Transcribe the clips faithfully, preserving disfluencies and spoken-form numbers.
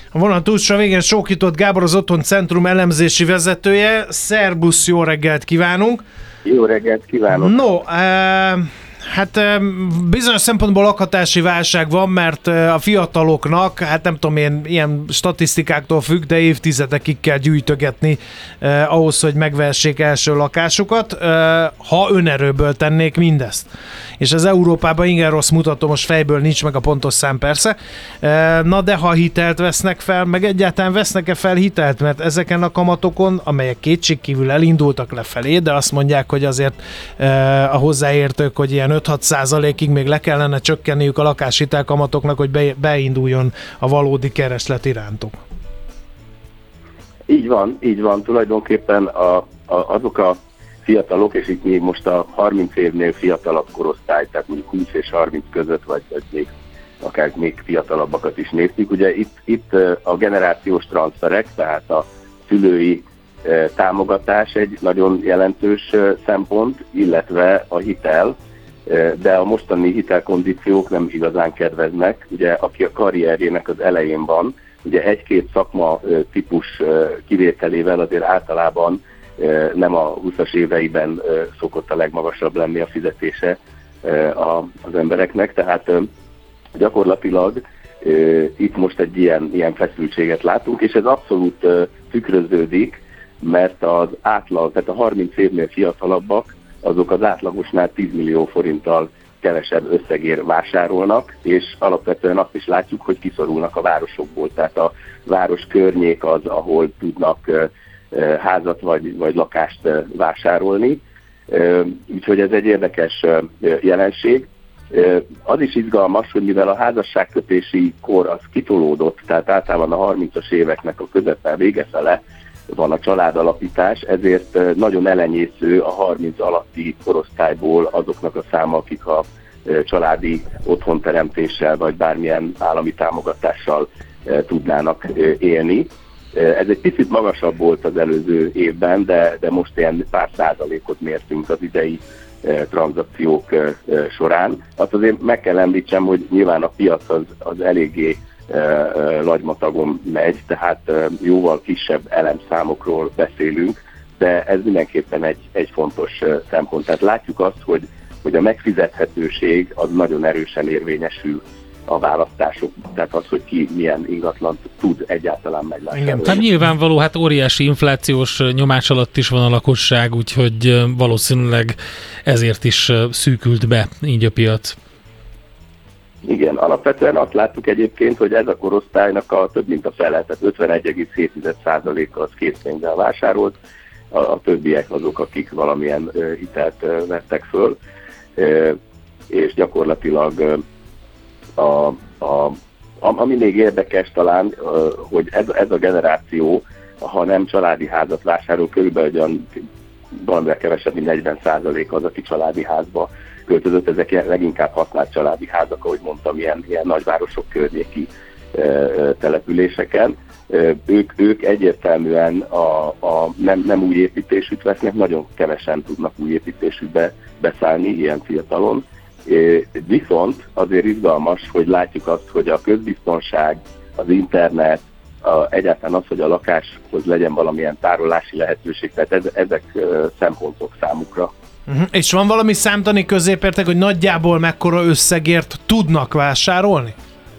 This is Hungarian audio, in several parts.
A vonal túlsó végén Sókított Gábor, az Otthon Centrum elemzési vezetője. Szerbusz, jó reggelt kívánunk! Jó reggelt kívánok! No, e- hát bizonyos szempontból lakhatási válság van, mert a fiataloknak, hát nem tudom én, ilyen statisztikáktól függ, de évtizedekig kell gyűjtögetni eh, ahhoz, hogy megvehessék első lakásukat, eh, ha önerőből tennék mindezt. És az Európában igen rossz mutató, most fejből nincs meg a pontos szám persze. Eh, na de ha hitelt vesznek fel, meg egyáltalán vesznek-e fel hitelt, mert ezeken a kamatokon, amelyek kétségkívül elindultak lefelé, de azt mondják, hogy azért eh, a hozzáértők, hogy ilyen öt-hat százalékig még le kellene csökkenniük a lakáshitel kamatoknak, hogy be, beinduljon a valódi kereslet irántuk. Így van, így van. Tulajdonképpen a, a, azok a fiatalok, és itt még most a harminc évnél fiatalabb korosztály, tehát mondjuk húsz és harminc között, vagy, vagy még akár még fiatalabbakat is néztük. Ugye itt, itt a generációs transferek, tehát a szülői támogatás egy nagyon jelentős szempont, illetve a hitel, de a mostani hitelkondíciók nem igazán kedveznek. Ugye aki a karrierjének az elején van, ugye egy-két szakma típus kivételével azért általában nem a húszas éveiben szokott a legmagasabb lenni a fizetése az embereknek, tehát gyakorlatilag itt most egy ilyen, ilyen feszültséget látunk, és ez abszolút tükröződik, mert az átlag, tehát a harminc évnél fiatalabbak, azok az átlagosnál tíz millió forinttal kevesebb összegért vásárolnak, és alapvetően azt is látjuk, hogy kiszorulnak a városokból, tehát a város környék az, ahol tudnak házat vagy, vagy lakást vásárolni. Úgyhogy ez egy érdekes jelenség. Az is izgalmas, hogy mivel a házasságkötési kor az kitolódott, tehát általában a harmincas éveknek a közepe vége fele van a családalapítás, ezért nagyon elenyésző a harminc alatti korosztályból azoknak a száma, akik a családi otthonteremtéssel vagy bármilyen állami támogatással tudnának élni. Ez egy picit magasabb volt az előző évben, de, de most ilyen pár százalékot mértünk az idei tranzakciók során. Azt azért meg kell említsem, hogy nyilván a piac az, az eléggé lagymatagon megy, tehát jóval kisebb elemszámokról beszélünk, de ez mindenképpen egy, egy fontos szempont. Tehát látjuk azt, hogy, hogy a megfizethetőség az nagyon erősen érvényesül a választások, tehát az, hogy ki milyen ingatlant tud egyáltalán megvásárolni. Hát nyilvánvaló, hát óriási inflációs nyomás alatt is van a lakosság, úgyhogy valószínűleg ezért is szűkült be így a piac. Igen, alapvetően azt láttuk egyébként, hogy ez a korosztálynak a több mint a fele, tehát ötvenegy egész hét százaléka az készpénzzel vásárolt, a, a többiek azok, akik valamilyen uh, hitelt uh, vettek föl, uh, és gyakorlatilag uh, a, a, ami még érdekes talán, uh, hogy ez, ez a generáció, ha nem családi házat vásárol, körülbelül valamivel kevesebb, mint negyven százalék az, aki családi házba költözött, ezek leginkább használt családi házak, ahogy mondtam, ilyen, ilyen nagyvárosok környéki e, e, településeken. E, ők, ők egyértelműen a, a nem, nem új építésűt vesznek, nagyon kevesen tudnak új építésűbe beszállni ilyen fiatalon. E, viszont azért izgalmas, hogy látjuk azt, hogy a közbiztonság, az internet, a, egyáltalán az, hogy a lakáshoz legyen valamilyen tárolási lehetőség, tehát ez, ezek e, szempontok számukra. Uh-huh. És van valami számtani középértek, hogy nagyjából mekkora összegért tudnak vásárolni?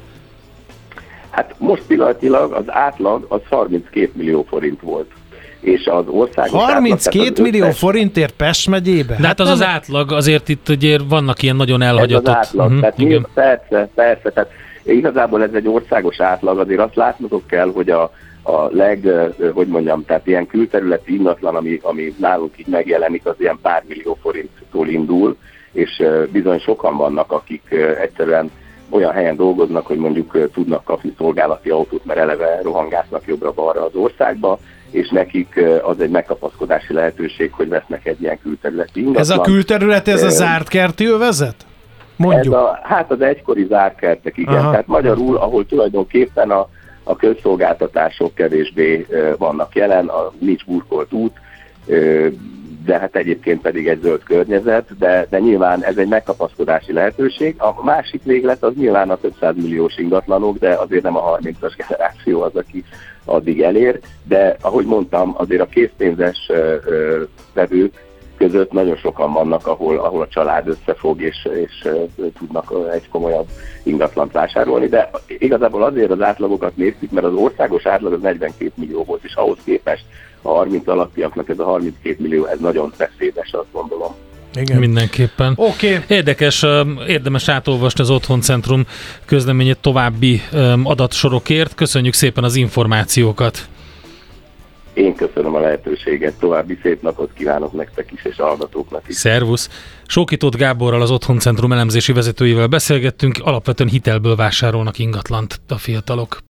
Hát most pillanatilag az átlag az harminckét millió forint volt. És az országos harminckét átlag, millió összes... forintért Pest megyébe? De hát, hát az nem... az átlag, azért itt ugye vannak ilyen nagyon elhagyatott... Ez az átlag, uh-huh, tehát igen. Persze, persze, tehát igazából ez egy országos átlag, azért azt látnotok kell, hogy a a leg, hogy mondjam, tehát ilyen külterületi ingatlan, ami, ami nálunk így megjelenik, az ilyen pár millió forinttól indul, és bizony sokan vannak, akik egyszerűen olyan helyen dolgoznak, hogy mondjuk tudnak kapni szolgálati autót, mert eleve rohangásznak jobbra-balra az országba, és nekik az egy megkapaszkodási lehetőség, hogy vesznek egy ilyen külterületi ingatlan. Ez a külterület, ez a zárt kerti övezet? Mondjuk. Ez a, hát az egykori zárt kertek, igen. Aha. Tehát magyarul, ahol tulajdonképpen a a közszolgáltatások kevésbé vannak jelen, a nincs burkolt út, de hát egyébként pedig egy zöld környezet, de, de nyilván ez egy megkapaszkodási lehetőség. A másik véglet az nyilván a több százmilliós ingatlanok, de azért nem a harmincas generáció az, aki addig elér, de ahogy mondtam, azért a készpénzes vevők között nagyon sokan vannak, ahol, ahol a család összefog, és, és tudnak egy komolyabb ingatlant vásárolni, de igazából azért az átlagokat nézzük, mert az országos átlag az negyvenkét millió volt, és ahhoz képest a harminc alattiaknak ez a harminckét millió, ez nagyon beszédes, azt gondolom. Igen. Mindenképpen. Oké. Okay. Érdekes, érdemes átolvasni az Otthoncentrum közleményét további adatsorokért. Köszönjük szépen az információkat. Én köszönöm a lehetőséget, további szép napot kívánok nektek is, és a hallgatóknak is. Szervusz! Sóki Tóth Gáborral, az Otthoncentrum elemzési vezetőjével beszélgettünk, alapvetően hitelből vásárolnak ingatlant a fiatalok.